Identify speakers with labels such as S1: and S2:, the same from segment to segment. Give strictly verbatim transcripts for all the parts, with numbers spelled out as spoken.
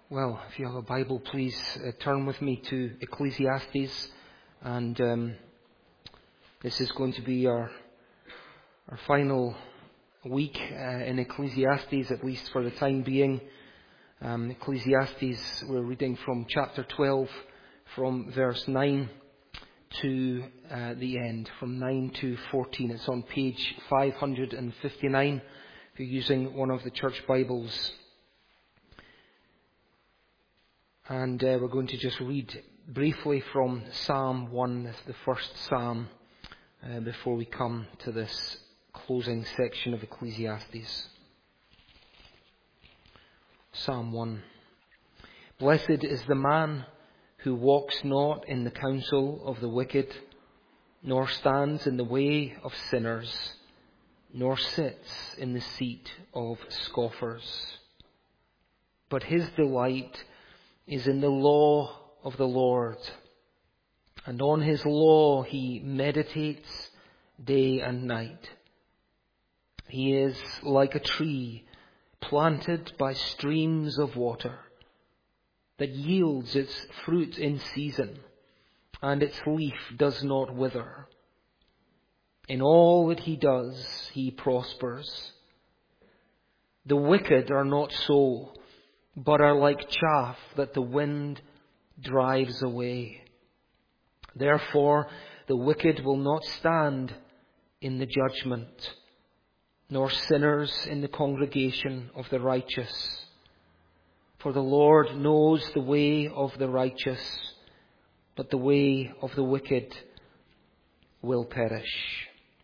S1: Well, if you have a Bible, please uh, turn with me to Ecclesiastes, and um, this is going to be our our final week uh, in Ecclesiastes, at least for the time being. Um, Ecclesiastes, we're reading from chapter twelve, from verse nine to uh, the end, from nine to fourteen. It's on page five hundred fifty-nine, if you're using one of the church Bibles. And uh, we're going to just read briefly from Psalm one, the first psalm, uh, before we come to this closing section of Ecclesiastes. Psalm one. Blessed is the man who walks not in the counsel of the wicked, nor stands in the way of sinners, nor sits in the seat of scoffers. But his delight is in the law of the Lord, and on his law he meditates day and night. He is like a tree planted by streams of water, that yields its fruit in season, and its leaf does not wither. In all that he does, he prospers. The wicked are not so, but are like chaff that the wind drives away. Therefore, the wicked will not stand in the judgment, nor sinners in the congregation of the righteous. For the Lord knows the way of the righteous, but the way of the wicked will perish.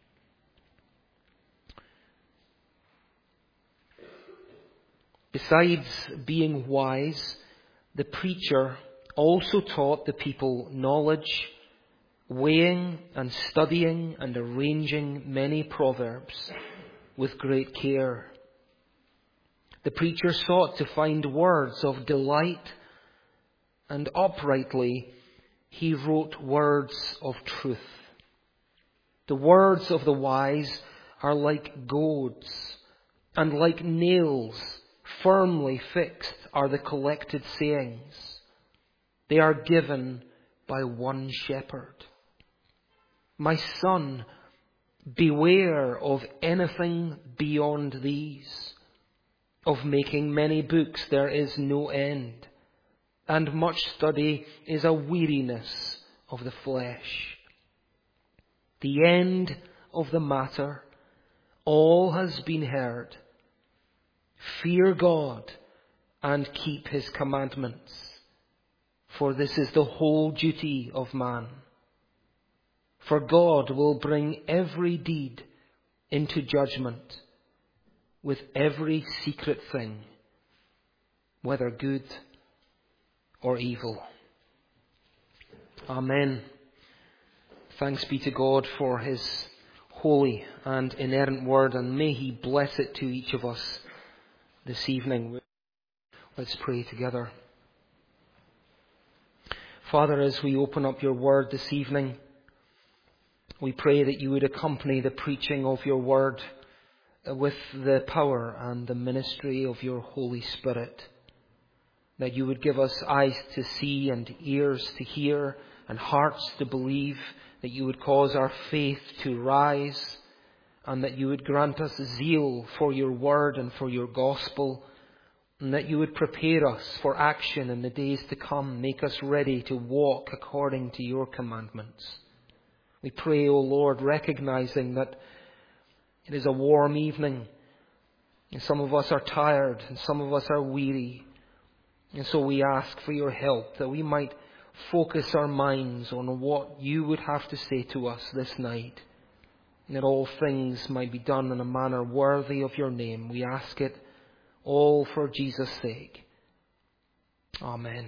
S1: Besides being wise, the preacher also taught the people knowledge, weighing and studying and arranging many proverbs with great care. The preacher sought to find words of delight, and uprightly he wrote words of truth. The words of the wise are like goads, and like nails firmly fixed are the collected sayings. They are given by one shepherd. My son, beware of anything beyond these. Of making many books there is no end, and much study is a weariness of the flesh. The end of the matter, all has been heard. Fear God and keep his commandments, for this is the whole duty of man. For God will bring every deed into judgment, with every secret thing, whether good or evil. Amen. Thanks be to God for his holy and inerrant word, and may he bless it to each of us this evening. Let's pray together. Father, as we open up your word this evening, we pray that you would accompany the preaching of your word with the power and the ministry of your Holy Spirit, that you would give us eyes to see and ears to hear and hearts to believe, that you would cause our faith to rise, and that you would grant us zeal for your word and for your gospel, and that you would prepare us for action in the days to come, make us ready to walk according to your commandments. We pray, O Lord, recognizing that it is a warm evening, and some of us are tired, and some of us are weary, and so we ask for your help, that we might focus our minds on what you would have to say to us this night, and that all things might be done in a manner worthy of your name. We ask it all for Jesus' sake. Amen.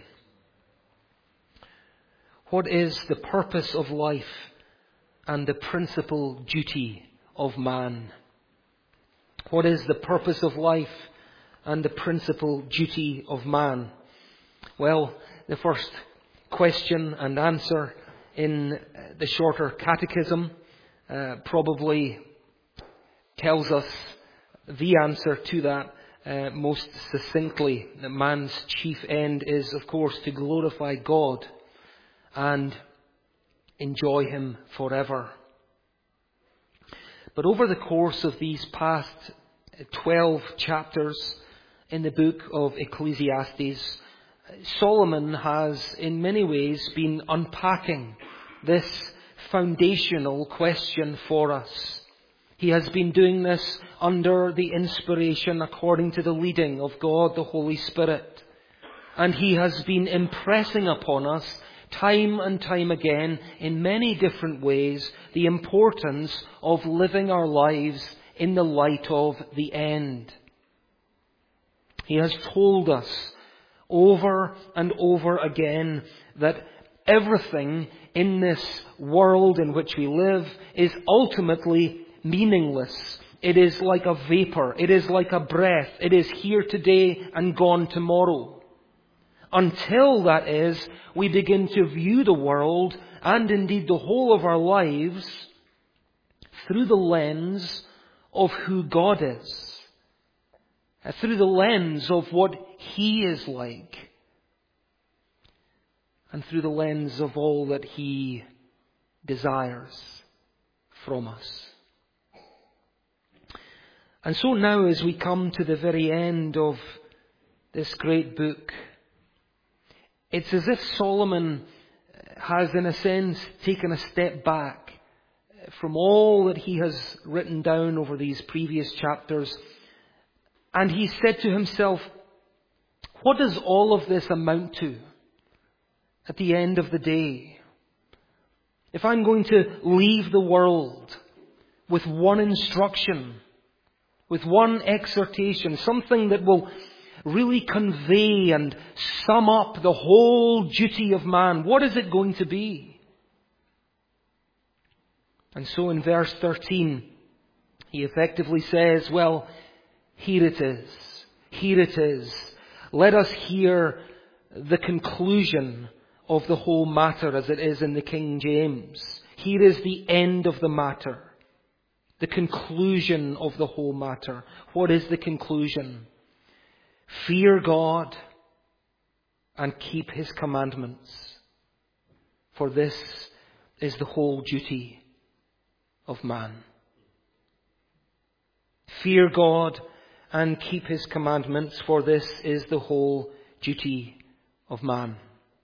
S1: What is the purpose of life and the principal duty of man? What is the purpose of life and the principal duty of man? Well, the first question and answer in the shorter catechism uh, probably tells us the answer to that uh, most succinctly that man's chief end is, of course, to glorify God and enjoy Him forever. But over the course of these past twelve chapters in the book of Ecclesiastes, Solomon has in many ways been unpacking this foundational question for us. He has been doing this under the inspiration, according to the leading of God the Holy Spirit. And He has been impressing upon us time and time again, in many different ways, the importance of living our lives in the light of the end. He has told us over and over again that everything in this world in which we live is ultimately meaningless. It is like a vapor. It is like a breath. It is here today and gone tomorrow. Until, that is, we begin to view the world, and indeed the whole of our lives, through the lens of who God is. Through the lens of what He is like. And through the lens of all that He desires from us. And so now, as we come to the very end of this great book, it's as if Solomon has, in a sense, taken a step back from all that he has written down over these previous chapters. And he said to himself, what does all of this amount to at the end of the day? If I'm going to leave the world with one instruction, with one exhortation, something that will really convey and sum up the whole duty of man, what is it going to be? And so in verse thirteen, he effectively says, well, here it is. Here it is. Let us hear the conclusion of the whole matter as it is in the King James. Here is the end of the matter. The conclusion of the whole matter. What is the conclusion? Fear God and keep His commandments, for this is the whole duty of man. Fear God and keep His commandments, for this is the whole duty of man.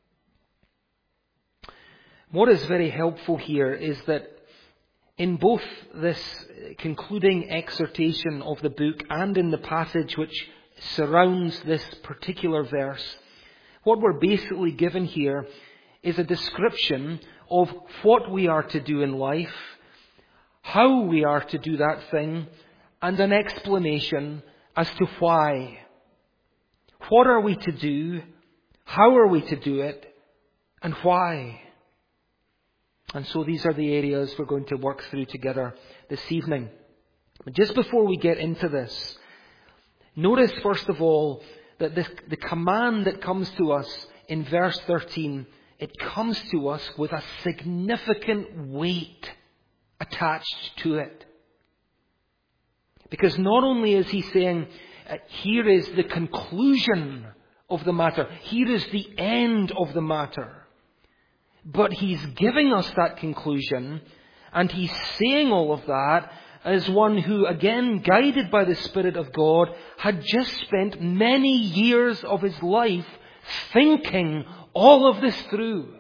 S1: What is very helpful here is that in both this concluding exhortation of the book and in the passage which surrounds this particular verse, what we're basically given here is a description of what we are to do in life, how we are to do that thing, and an explanation as to why. What are we to do? How are we to do it? And why? And so these are the areas we're going to work through together this evening. But just before we get into this, notice first of all that this, the command that comes to us in verse thirteen, it comes to us with a significant weight attached to it. Because not only is he saying, uh, here is the conclusion of the matter, here is the end of the matter, but he's giving us that conclusion, and he's saying all of that as one who, again, guided by the Spirit of God, had just spent many years of his life thinking all of this through.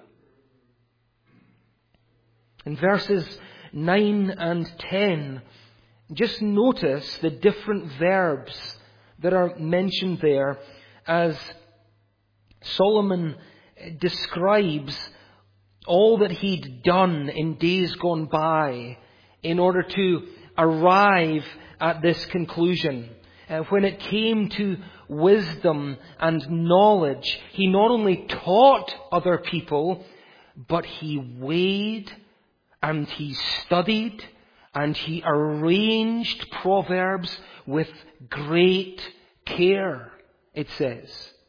S1: In verses nine and ten, just notice the different verbs that are mentioned there as Solomon describes all that he'd done in days gone by in order to arrive at this conclusion. Uh, when it came to wisdom and knowledge, he not only taught other people, but he weighed and he studied and he arranged Proverbs with great care, it says.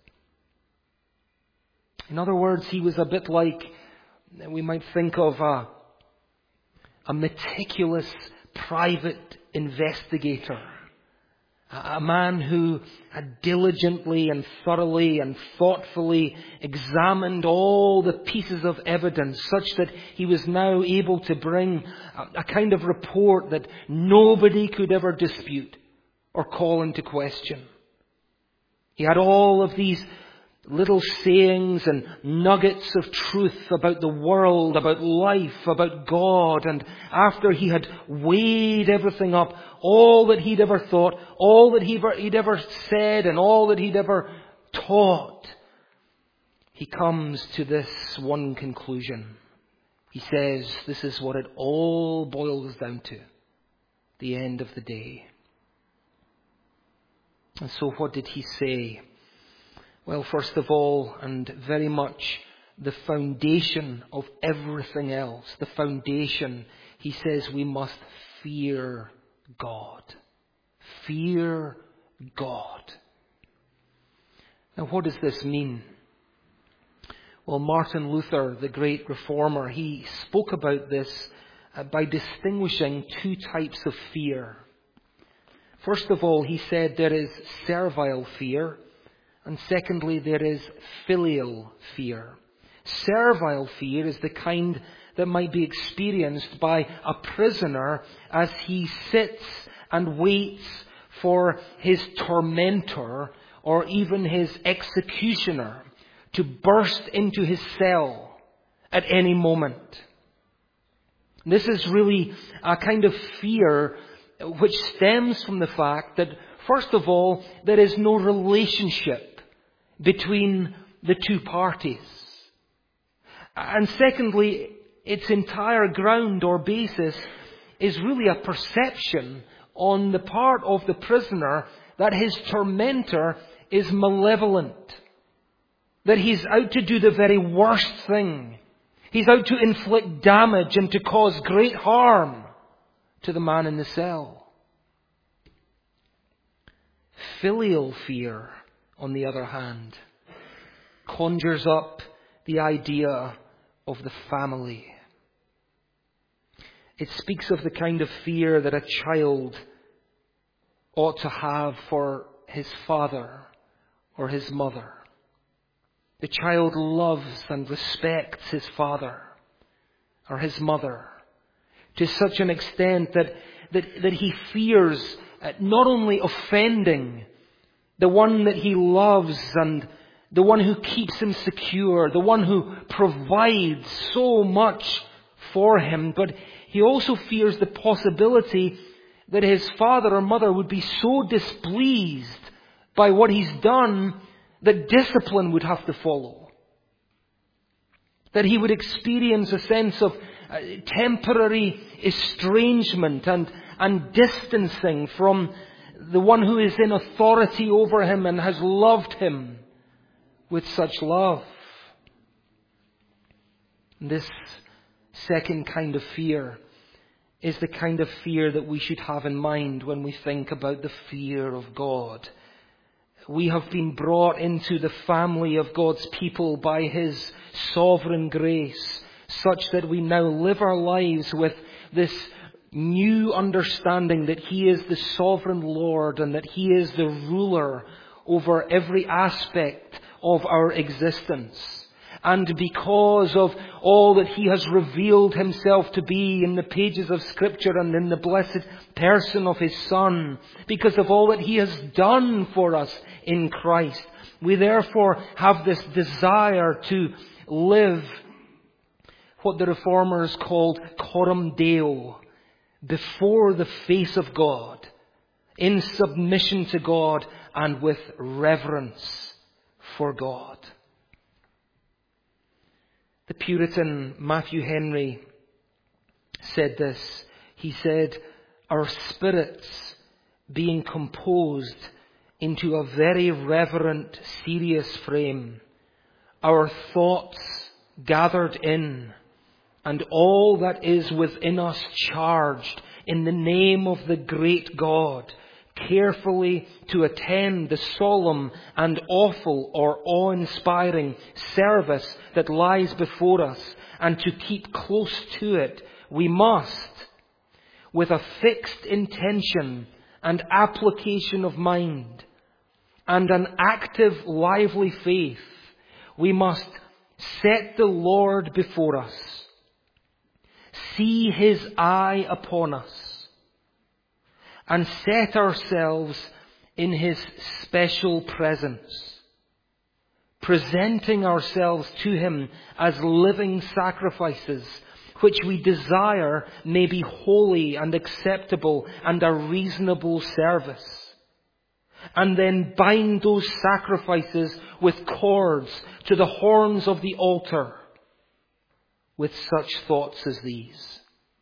S1: In other words, he was a bit like, we might think of a, a meticulous private investigator. A man who had diligently and thoroughly and thoughtfully examined all the pieces of evidence such that he was now able to bring a, a kind of report that nobody could ever dispute or call into question. He had all of these little sayings and nuggets of truth about the world, about life, about God. And after he had weighed everything up, all that he'd ever thought, all that he'd ever said, and all that he'd ever taught, he comes to this one conclusion. He says, this is what it all boils down to, the end of the day. And so what did he say? Well, first of all, and very much the foundation of everything else, the foundation, he says we must fear God. Fear God. Now, what does this mean? Well, Martin Luther, the great reformer, he spoke about this by distinguishing two types of fear. First of all, he said there is servile fear. And secondly, there is filial fear. Servile fear is the kind that might be experienced by a prisoner as he sits and waits for his tormentor or even his executioner to burst into his cell at any moment. This is really a kind of fear which stems from the fact that, first of all, there is no relationship between the two parties. And secondly, its entire ground or basis is really a perception on the part of the prisoner that his tormentor is malevolent, that he's out to do the very worst thing. He's out to inflict damage and to cause great harm to the man in the cell. Filial fear, on the other hand, conjures up the idea of the family. It speaks of the kind of fear that a child ought to have for his father or his mother. The child loves and respects his father or his mother to such an extent that, that, that he fears not only offending the one that he loves and the one who keeps him secure, the one who provides so much for him, but he also fears the possibility that his father or mother would be so displeased by what he's done that discipline would have to follow. That he would experience a sense of uh, temporary estrangement and, and distancing from the one who is in authority over him and has loved him with such love. This second kind of fear is the kind of fear that we should have in mind when we think about the fear of God. We have been brought into the family of God's people by His sovereign grace, such that we now live our lives with this new understanding that He is the sovereign Lord and that He is the ruler over every aspect of our existence. And because of all that He has revealed Himself to be in the pages of Scripture and in the blessed person of His Son, because of all that He has done for us in Christ, we therefore have this desire to live what the Reformers called coram Deo, before the face of God, in submission to God and with reverence for God. The Puritan Matthew Henry said this. He said, "Our spirits being composed into a very reverent, serious frame, our thoughts gathered in, and all that is within us charged in the name of the great God, carefully to attend the solemn and awful or awe-inspiring service that lies before us, and to keep close to it, we must, with a fixed intention and application of mind and an active, lively faith, we must set the Lord before us, see His eye upon us, and set ourselves in His special presence, presenting ourselves to Him as living sacrifices, which we desire may be holy and acceptable and a reasonable service. And then bind those sacrifices with cords to the horns of the altar with such thoughts as these.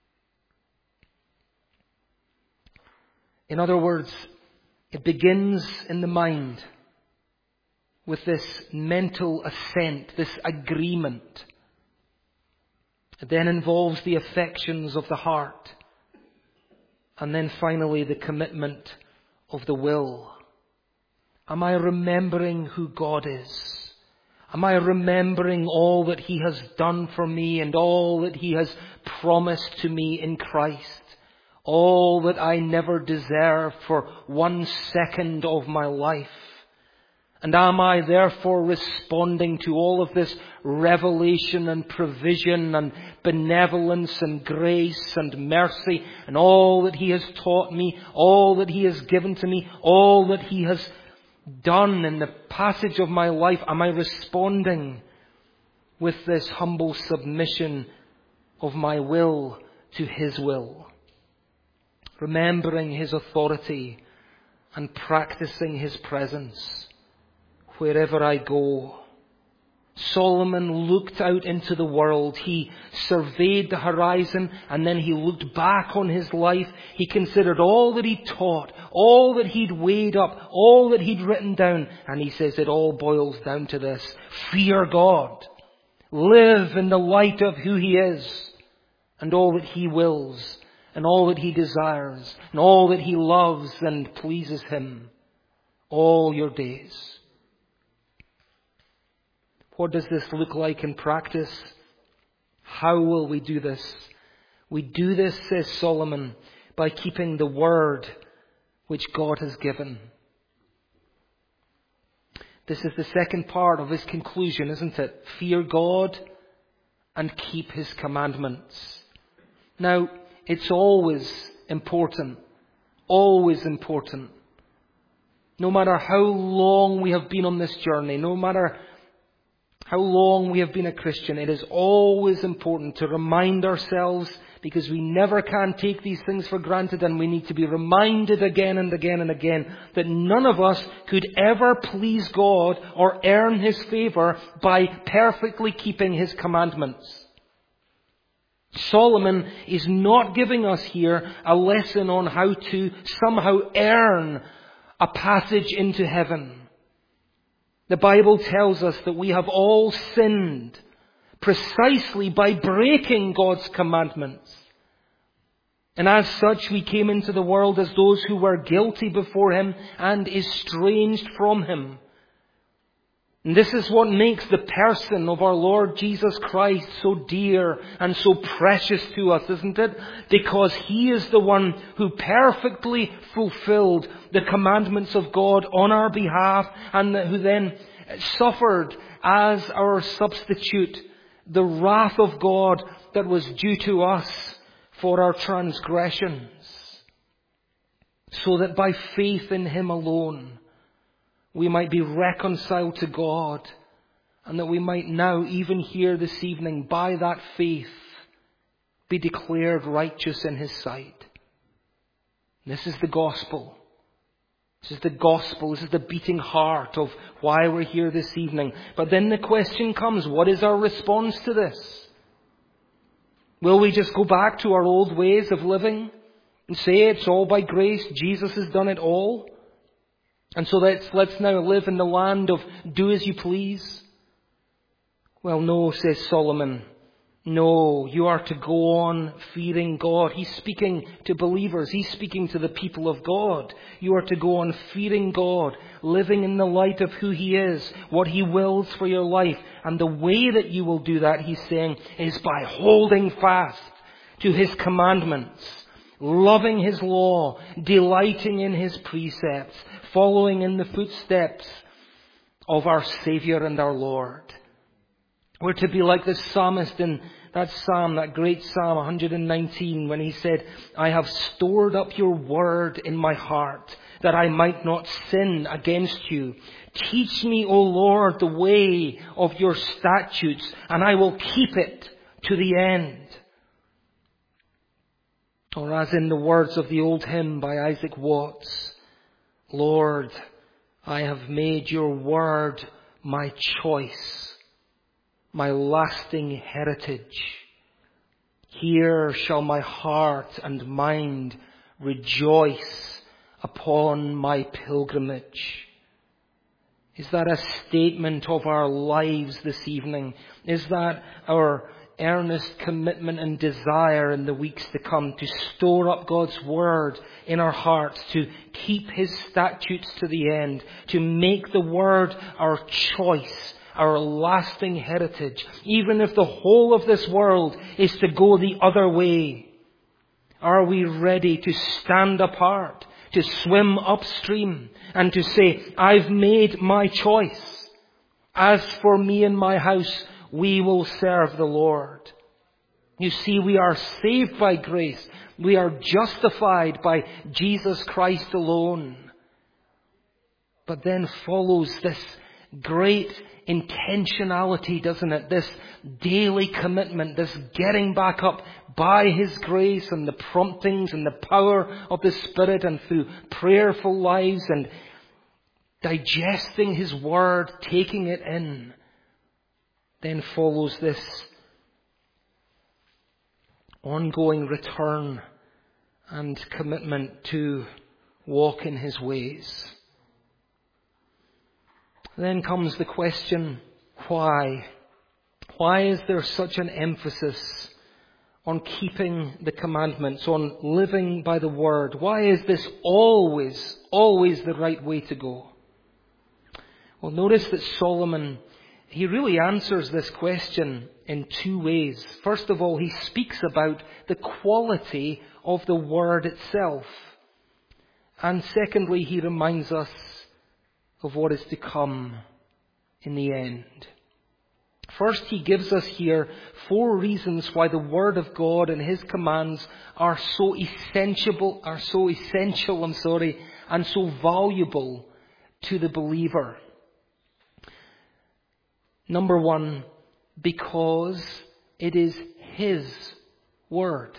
S1: In other words, it begins in the mind with this mental assent, this agreement. It then involves the affections of the heart. And then finally the commitment of the will. Am I remembering who God is? Am I remembering all that He has done for me and all that He has promised to me in Christ? All that I never deserved for one second of my life? And am I therefore responding to all of this revelation and provision and benevolence and grace and mercy and all that He has taught me, all that He has given to me, all that He has done in the passage of my life? Am I responding with this humble submission of my will to His will? Remembering His authority and practicing His presence wherever I go. Solomon looked out into the world. He surveyed the horizon and then he looked back on his life. He considered all that he taught, all that he'd weighed up, all that he'd written down. And he says it all boils down to this: fear God. Live in the light of who He is and all that He wills and all that He desires and all that He loves and pleases Him all your days. What does this look like in practice? How will we do this? We do this, says Solomon, by keeping the word which God has given. This is the second part of his conclusion, isn't it? Fear God and keep His commandments. Now, it's always important, always important. No matter how long we have been on this journey, no matter how long we have been a Christian, it is always important to remind ourselves, because we never can take these things for granted, and we need to be reminded again and again and again that none of us could ever please God or earn His favour by perfectly keeping His commandments. Solomon is not giving us here a lesson on how to somehow earn a passage into heaven. The Bible tells us that we have all sinned precisely by breaking God's commandments. And as such, we came into the world as those who were guilty before Him and estranged from Him. And this is what makes the person of our Lord Jesus Christ so dear and so precious to us, isn't it? Because He is the one who perfectly fulfilled the commandments of God on our behalf, and who then suffered as our substitute the wrath of God that was due to us for our transgressions, so that by faith in Him alone we might be reconciled to God, and that we might now, even here this evening, by that faith, be declared righteous in His sight. This is the gospel. This is the gospel. This is the beating heart of why we're here this evening. But then the question comes, what is our response to this? Will we just go back to our old ways of living and say it's all by grace, Jesus has done it all? And so let's, let's now live in the land of do as you please? Well, no, says Solomon. No, you are to go on fearing God. He's speaking to believers. He's speaking to the people of God. You are to go on fearing God, living in the light of who He is, what He wills for your life. And the way that you will do that, he's saying, is by holding fast to His commandments, loving His law, delighting in His precepts, following in the footsteps of our Saviour and our Lord. We're to be like the psalmist in that psalm, that great Psalm one hundred nineteen, when he said, I have stored up your word in my heart, that I might not sin against you. Teach me, O Lord, the way of your statutes, and I will keep it to the end. Or as in the words of the old hymn by Isaac Watts, Lord, I have made your word my choice, my lasting heritage. Here shall my heart and mind rejoice upon my pilgrimage. Is that a statement of our lives this evening? Is that our earnest commitment and desire in the weeks to come to store up God's word in our hearts, to keep His statutes to the end, to make the word our choice, our lasting heritage, even if the whole of this world is to go the other way? Are we ready to stand apart, to swim upstream, and to say, I've made my choice. As for me and my house, we will serve the Lord. You see, we are saved by grace. We are justified by Jesus Christ alone. But then follows this great intentionality, doesn't it? This daily commitment, this getting back up by His grace and the promptings and the power of the Spirit, and through prayerful lives and digesting His word, taking it in. Then follows this ongoing return and commitment to walk in His ways. Then comes the question, why? Why is there such an emphasis on keeping the commandments, on living by the word? Why is this always, always the right way to go? Well, notice that Solomon, he really answers this question in two ways. First of all, he speaks about the quality of the word itself. And secondly, he reminds us of what is to come in the end. First, he gives us here four reasons why the Word of God and His commands are so essential, are so essential, I'm sorry, and so valuable to the believer. Number one, because it is His Word.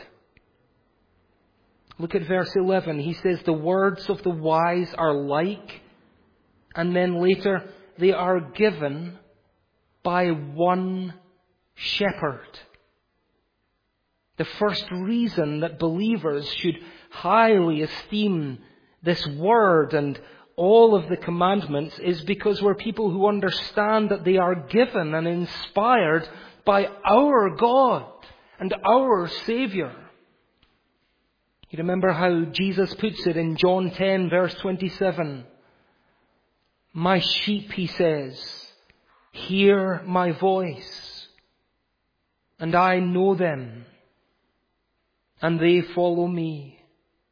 S1: Look at verse eleven. He says, the words of the wise are like, and then later, they are given by one shepherd. The first reason that believers should highly esteem this word and all of the commandments is because we're people who understand that they are given and inspired by our God and our Saviour. You remember how Jesus puts it in John ten, verse twenty-seven. My sheep, He says, hear my voice, and I know them, and they follow me.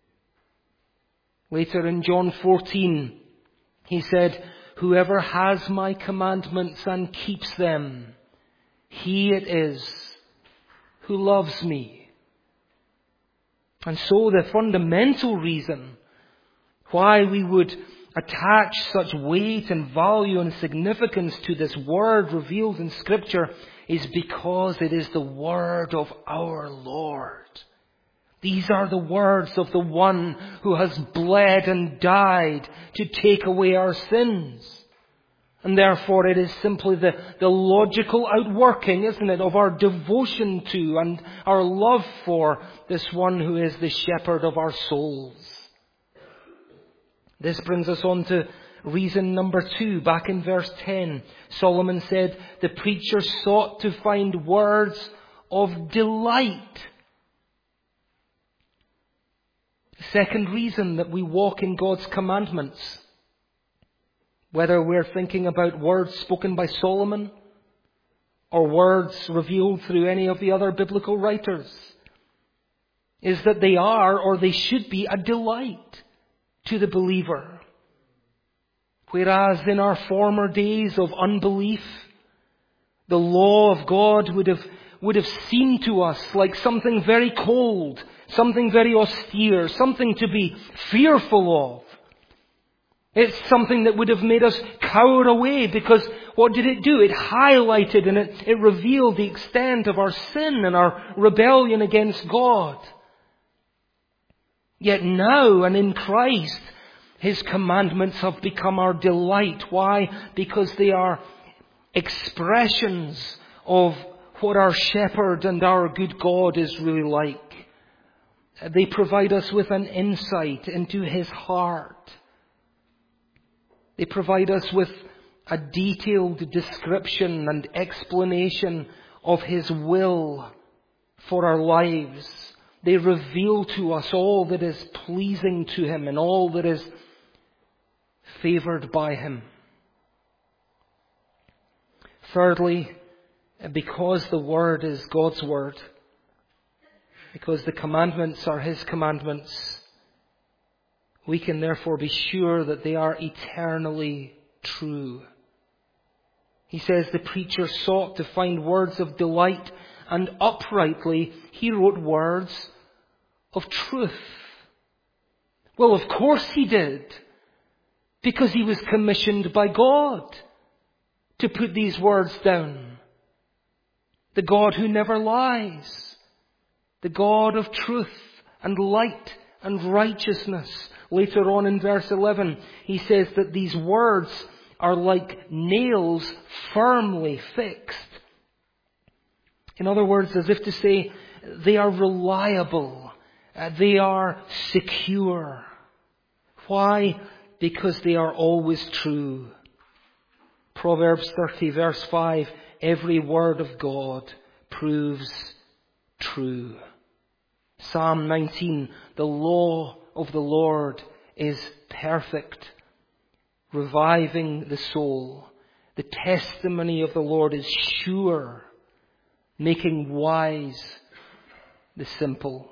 S1: Later in John fourteen, He said, whoever has my commandments and keeps them, he it is who loves me. And so the fundamental reason why we would attach such weight and value and significance to this word revealed in Scripture is because it is the word of our Lord. These are the words of the one who has bled and died to take away our sins. And therefore it is simply the, the logical outworking, isn't it, of our devotion to and our love for this one who is the shepherd of our souls. This brings us on to reason number two. Back in verse ten, Solomon said, the preacher sought to find words of delight. The second reason that we walk in God's commandments, whether we're thinking about words spoken by Solomon or words revealed through any of the other biblical writers, is that they are, or they should be, a delight to the believer. Whereas in our former days of unbelief, the law of God would have, would have seemed to us like something very cold, something very austere, something to be fearful of. It's something that would have made us cower away, because what did it do? It highlighted and it, it revealed the extent of our sin and our rebellion against God. Yet now, and in Christ, His commandments have become our delight. Why? Because they are expressions of what our shepherd and our good God is really like. They provide us with an insight into His heart. They provide us with a detailed description and explanation of His will for our lives. They reveal to us all that is pleasing to Him and all that is favored by Him. Thirdly, because the Word is God's Word, because the commandments are His commandments, we can therefore be sure that they are eternally true. He says the preacher sought to find words of delight, and uprightly he wrote words of truth. Well, of course he did, because he was commissioned by God to put these words down. The God who never lies, the God of truth and light and righteousness. Later on in verse eleven, he says that these words are like nails firmly fixed. In other words, as if to say, they are reliable. Uh, they are secure. Why? Because they are always true. Proverbs thirty verse five, every word of God proves true. Psalm nineteen, the law of the Lord is perfect, reviving the soul. The testimony of the Lord is sure, making wise the simple.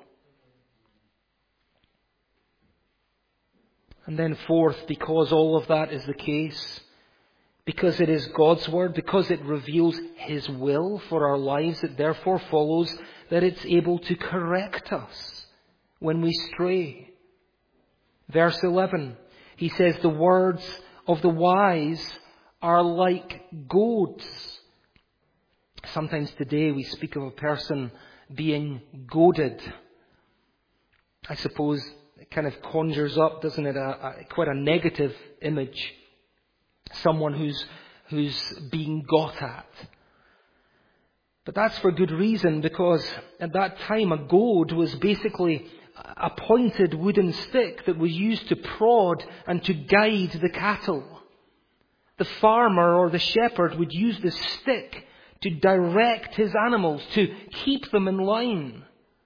S1: And then fourth, because all of that is the case, because it is God's Word, because it reveals His will for our lives, it therefore follows that it's able to correct us when we stray. Verse eleven, he says the words of the wise are like goads. Sometimes today we speak of a person being goaded. I suppose it kind of conjures up, doesn't it, a, a, quite a negative image. Someone who's, who's being got at. But that's for good reason, because at that time a goad was basically a pointed wooden stick that was used to prod and to guide the cattle. The farmer or the shepherd would use the stick to direct his animals, to keep them in line.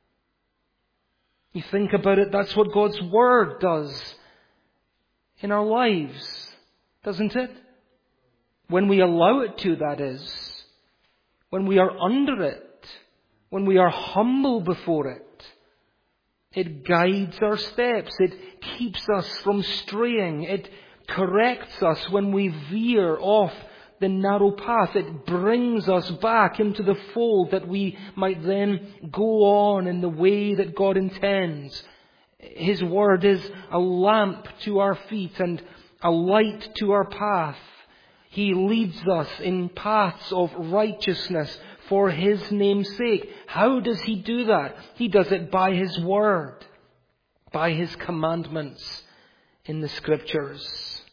S1: You think about it, that's what God's Word does in our lives, doesn't it? When we allow it to, that is. When we are under it. When we are humble before it. It guides our steps. It keeps us from straying. It corrects us when we veer off the narrow path. It brings us back into the fold that we might then go on in the way that God intends. His Word is a lamp to our feet and a light to our path. He leads us in paths of righteousness for His name's sake. How does He do that? He does it by His Word, by His commandments in the Scriptures.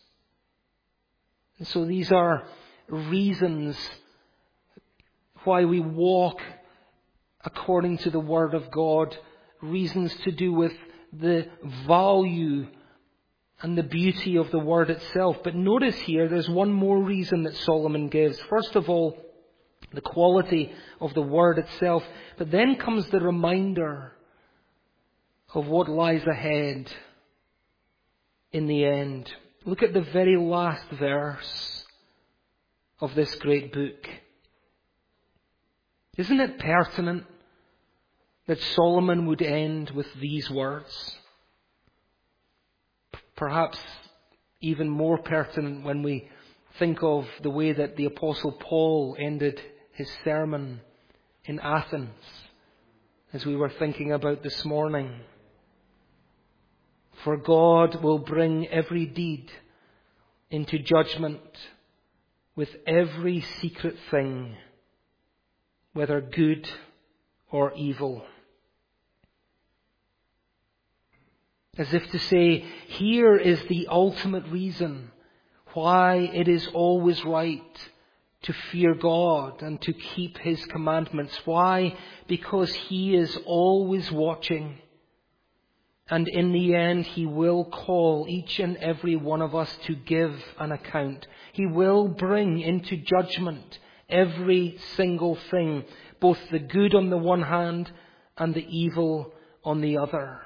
S1: And so these are reasons why we walk according to the Word of God, reasons to do with the value and the beauty of the Word itself. But notice here, there's one more reason that Solomon gives. First of all, the quality of the Word itself. But then comes the reminder of what lies ahead in the end. Look at the very last verse of this great book. Isn't it pertinent that Solomon would end with these words. Perhaps even more pertinent when we think of the way that the Apostle Paul ended his sermon in Athens, as we were thinking about this morning. For God will bring every deed into judgment with every secret thing, whether good or evil. As if to say, here is the ultimate reason why it is always right to fear God and to keep His commandments. Why? Because He is always watching. And in the end, He will call each and every one of us to give an account. He will bring into judgment every single thing, both the good on the one hand and the evil on the other.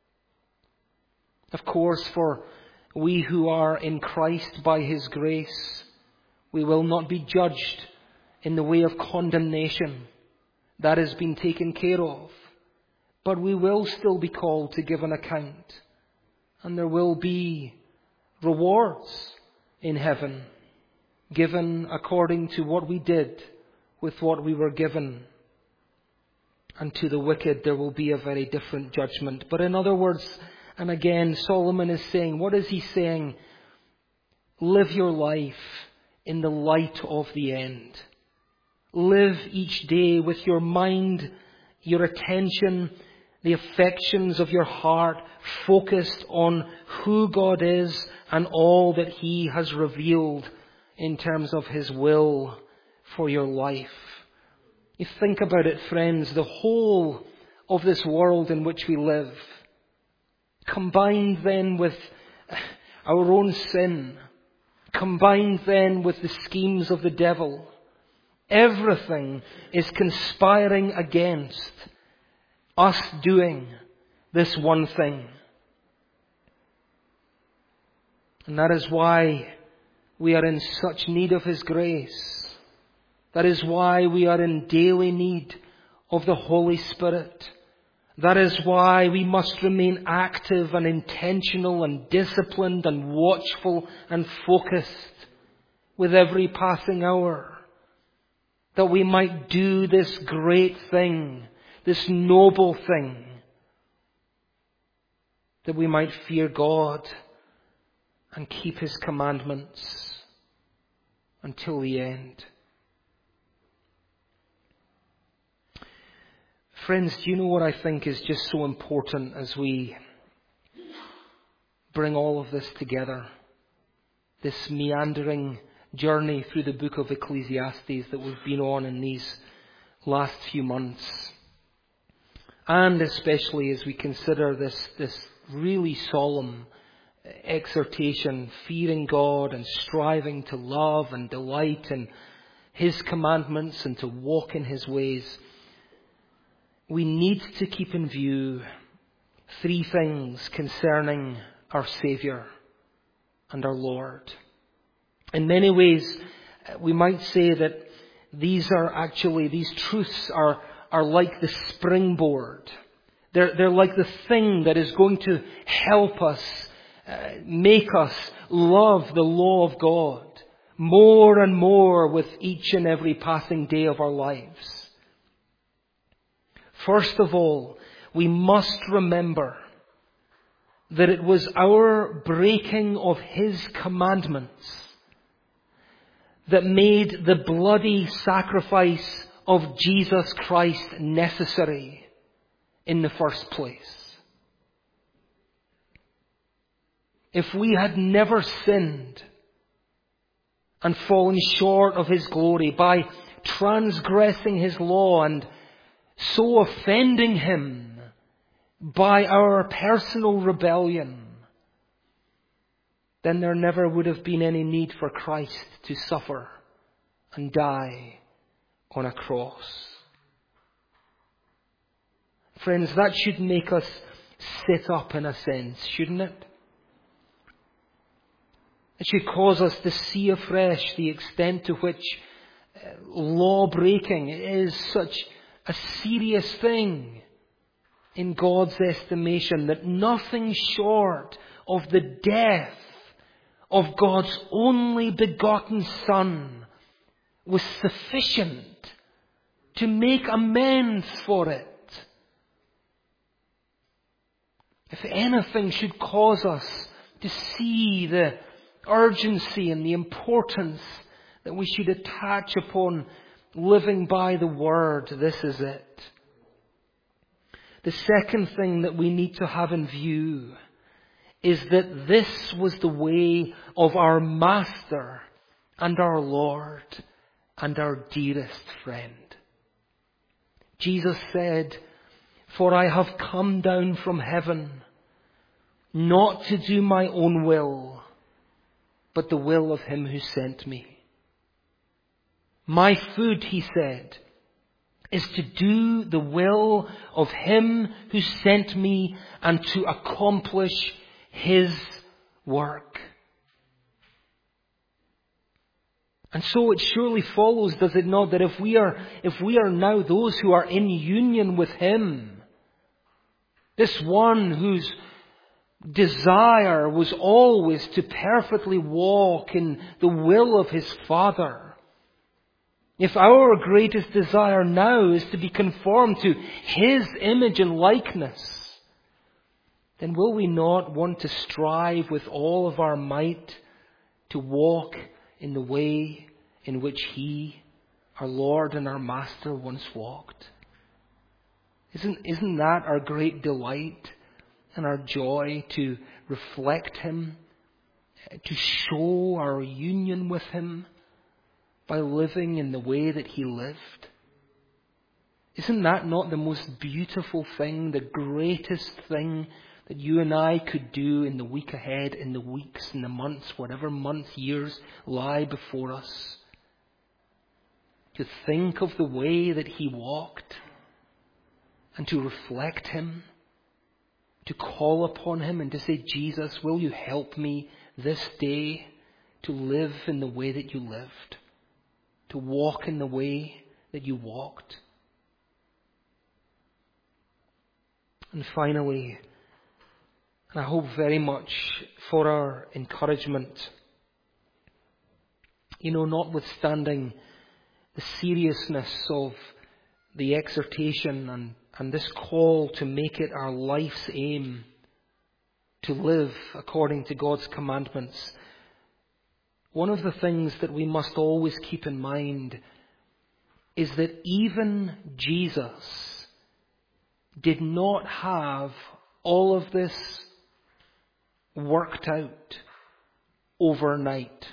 S1: Of course, for we who are in Christ by His grace, we will not be judged in the way of condemnation. That has been taken care of. But we will still be called to give an account. And there will be rewards in heaven, given according to what we did with what we were given. And to the wicked there will be a very different judgment. But in other words, and again, Solomon is saying, what is he saying? Live your life in the light of the end. Live each day with your mind, your attention, the affections of your heart focused on who God is and all that He has revealed in terms of His will for your life. You think about it, friends, the whole of this world in which we live, combined then with our own sin, combined then with the schemes of the devil, everything is conspiring against us doing this one thing. And that is why we are in such need of His grace. That is why we are in daily need of the Holy Spirit. That is why we must remain active and intentional and disciplined and watchful and focused with every passing hour. That we might do this great thing, this noble thing. That we might fear God and keep His commandments until the end. Friends, do you know what I think is just so important as we bring all of this together? This meandering journey through the book of Ecclesiastes that we've been on in these last few months. And especially as we consider this, this really solemn exhortation, fearing God and striving to love and delight in His commandments and to walk in His ways. We need to keep in view three things concerning our Saviour and our Lord. In many ways, we might say that these are actually, these truths are, are like the springboard. They're, they're like the thing that is going to help us, uh, make us love the law of God more and more with each and every passing day of our lives. First of all, we must remember that it was our breaking of His commandments that made the bloody sacrifice of Jesus Christ necessary in the first place. If we had never sinned and fallen short of His glory by transgressing His law and so offending Him by our personal rebellion, then there never would have been any need for Christ to suffer and die on a cross. Friends, that should make us sit up in a sense, shouldn't it? It should cause us to see afresh the extent to which law breaking is such a serious thing in God's estimation, that nothing short of the death of God's only begotten Son was sufficient to make amends for it. If anything should cause us to see the urgency and the importance that we should attach upon living by the Word, this is it. The second thing that we need to have in view is that this was the way of our Master and our Lord and our dearest friend. Jesus said, "For I have come down from heaven, not to do my own will, but the will of him who sent me." My food, he said, is to do the will of him who sent me and to accomplish his work. And so it surely follows, does it not, that if we are, if we are now those who are in union with him, this one whose desire was always to perfectly walk in the will of his Father, if our greatest desire now is to be conformed to his image and likeness, then will we not want to strive with all of our might to walk in the way in which he, our Lord and our Master, once walked? Isn't, isn't that our great delight and our joy, to reflect him, to show our union with him by living in the way that he lived? Isn't that not the most beautiful thing, the greatest thing that you and I could do in the week ahead, in the weeks, in the months, whatever months, years lie before us? To think of the way that he walked and to reflect him, to call upon him and to say, "Jesus, will you help me this day to live in the way that you lived, to walk in the way that you walked?" And finally, and I hope very much for our encouragement, you know, notwithstanding the seriousness of the exhortation and, and this call to make it our life's aim to live according to God's commandments, one of the things that we must always keep in mind is that even Jesus did not have all of this worked out overnight.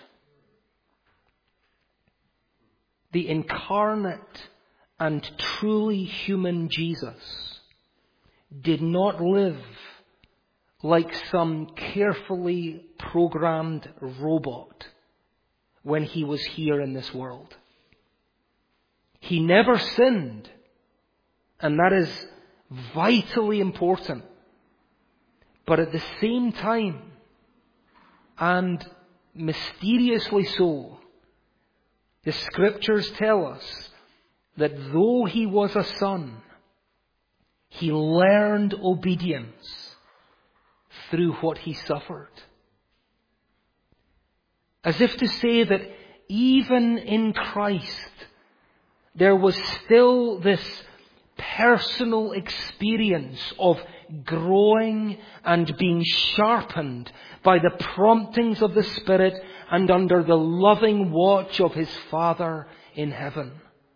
S1: The incarnate and truly human Jesus did not live like some carefully programmed robot when he was here in this world. He never sinned, and that is vitally important. But at the same time, and mysteriously so, the Scriptures tell us that though he was a son, he learned obedience through what he suffered. As if to say that even in Christ, there was still this personal experience of growing and being sharpened by the promptings of the Spirit and under the loving watch of his Father in heaven.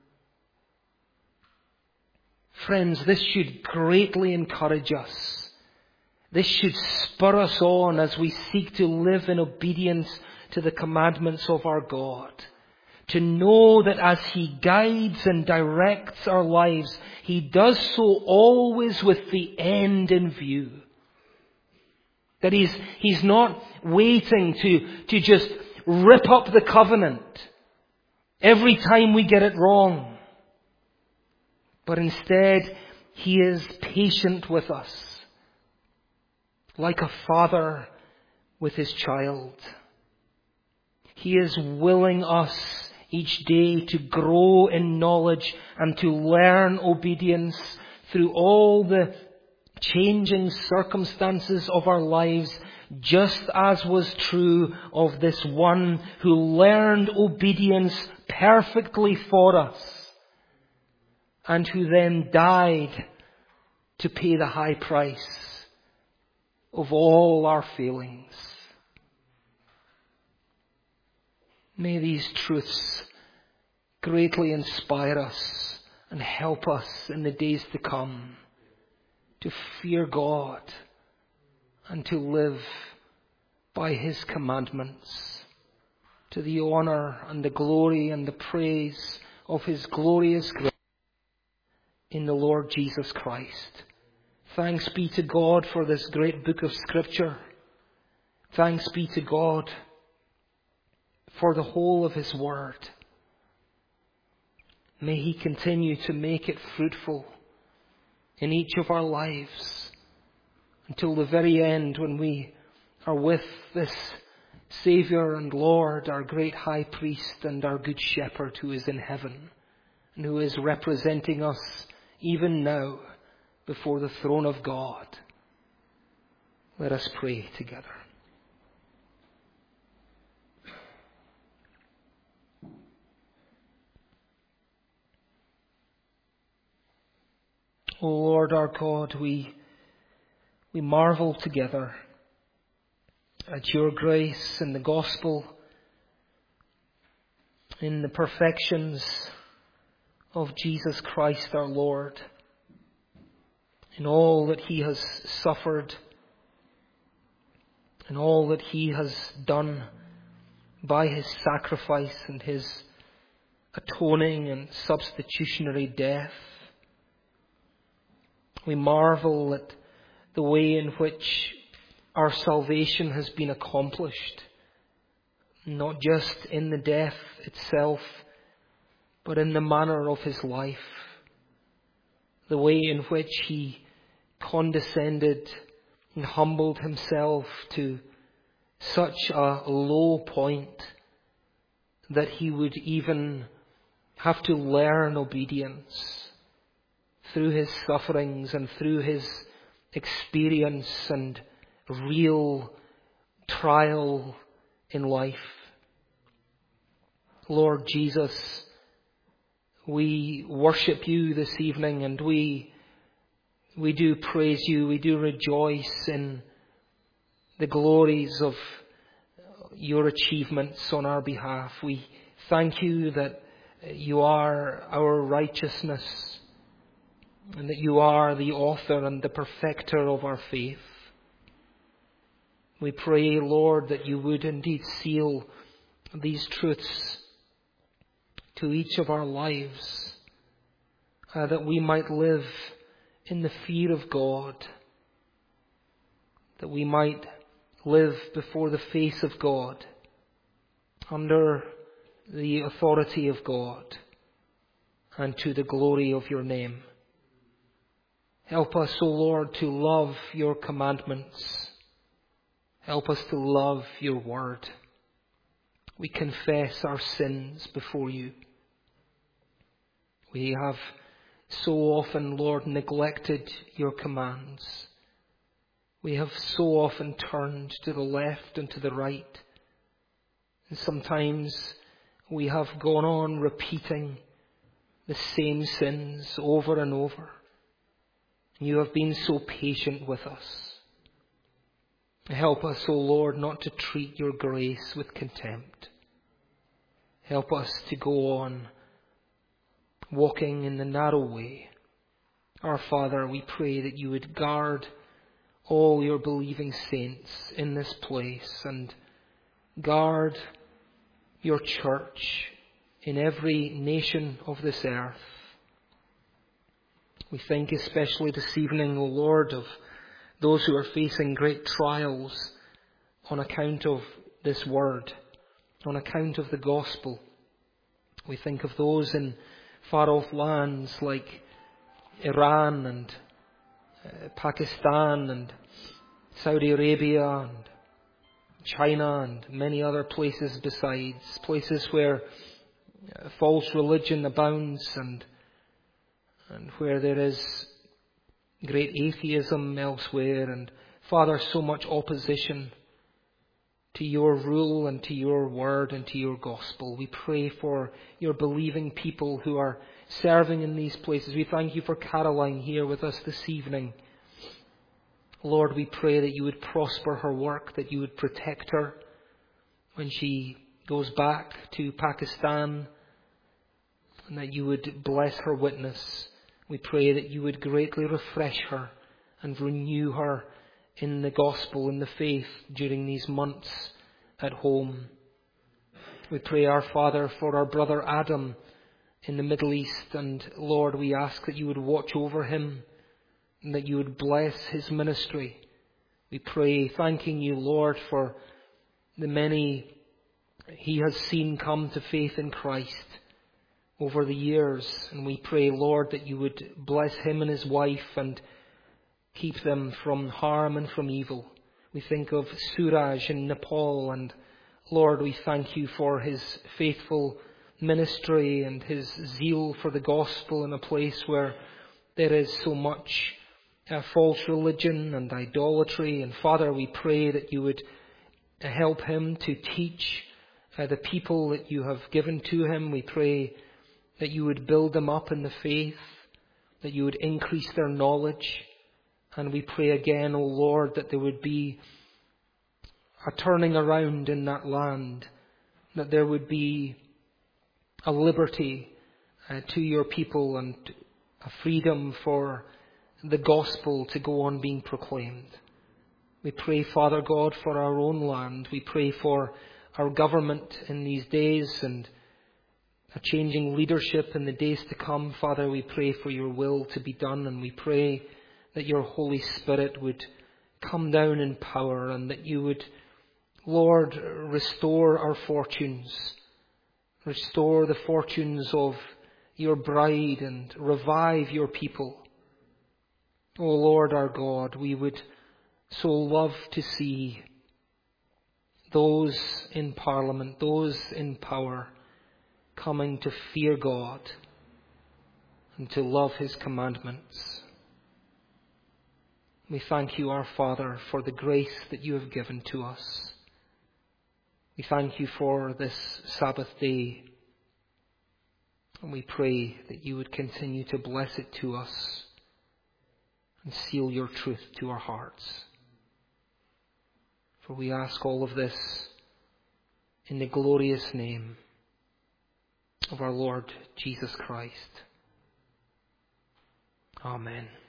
S1: Friends, this should greatly encourage us. This should spur us on as we seek to live in obedience to the commandments of our God. To know that as he guides and directs our lives, he does so always with the end in view. That he's, he's not waiting to, to just rip up the covenant every time we get it wrong. But instead, he is patient with us, like a father with his child. He is willing us each day to grow in knowledge and to learn obedience through all the changing circumstances of our lives, just as was true of this one who learned obedience perfectly for us and who then died to pay the high price of all our failings. May these truths greatly inspire us and help us in the days to come to fear God and to live by His commandments, to the honour and the glory and the praise of His glorious grace in the Lord Jesus Christ. Thanks be to God for this great book of Scripture. Thanks be to God for the whole of His Word. May He continue to make it fruitful in each of our lives until the very end, when we are with this Saviour and Lord, our great High Priest and our Good Shepherd who is in heaven and who is representing us even now before the throne of God. Let us pray together. O Lord our God, we, we marvel together at your grace in the gospel, in the perfections of Jesus Christ our Lord, in all that He has suffered, in all that He has done by His sacrifice and His atoning and substitutionary death. We marvel at the way in which our salvation has been accomplished, not just in the death itself, but in the manner of His life, the way in which He condescended and humbled Himself to such a low point that He would even have to learn obedience through His sufferings and through His experience and real trial in life. Lord Jesus, we worship You this evening, and we we do praise You, we do rejoice in the glories of Your achievements on our behalf. We thank You that You are our righteousness, and that You are the author and the perfecter of our faith. We pray, Lord, that You would indeed seal these truths to each of our lives, uh, that we might live in the fear of God, that we might live before the face of God, under the authority of God, and to the glory of Your name. Help us, O Lord, to love Your commandments. Help us to love Your word. We confess our sins before You. We have so often, Lord, neglected Your commands. We have so often turned to the left and to the right. And sometimes we have gone on repeating the same sins over and over. You have been so patient with us. Help us, O Lord, not to treat Your grace with contempt. Help us to go on walking in the narrow way. Our Father, we pray that You would guard all Your believing saints in this place, and guard Your church in every nation of this earth. We think especially this evening, O Lord, of those who are facing great trials on account of this word, on account of the gospel. We think of those in far-off lands like Iran and uh, Pakistan and Saudi Arabia and China and many other places besides, places where uh, false religion abounds and and where there is great atheism elsewhere, and Father, so much opposition to your rule and to your word and to your gospel. We pray for your believing people who are serving in these places. We thank you for Caroline here with us this evening. Lord, we pray that you would prosper her work, that you would protect her when she goes back to Pakistan, and that you would bless her witness. We pray that you would greatly refresh her and renew her in the gospel, in the faith, during these months at home. We pray, our Father, for our brother Adam in the Middle East, and Lord, we ask that you would watch over him and that you would bless his ministry. We pray, thanking you, Lord, for the many he has seen come to faith in Christ over the years. And we pray, Lord, that you would bless him and his wife and keep them from harm and from evil. We think of Suraj in Nepal, and Lord, we thank you for his faithful ministry and his zeal for the gospel in a place where there is so much uh, false religion and idolatry. And Father, we pray that you would uh, help him to teach uh, the people that you have given to him. We pray that you would build them up in the faith, that you would increase their knowledge. And we pray again, O Lord, that there would be a turning around in that land, that there would be a liberty uh, to your people and a freedom for the gospel to go on being proclaimed. We pray, Father God, for our own land. We pray for our government in these days and a changing leadership in the days to come. Father, we pray for your will to be done, and we pray that your Holy Spirit would come down in power and that you would, Lord, restore our fortunes. Restore the fortunes of your bride and revive your people. O Lord our God, we would so love to see those in Parliament, those in power, coming to fear God and to love his commandments. We thank you, our Father, for the grace that you have given to us. We thank you for this Sabbath day, and we pray that you would continue to bless it to us and seal your truth to our hearts. For we ask all of this in the glorious name of our Lord Jesus Christ. Amen.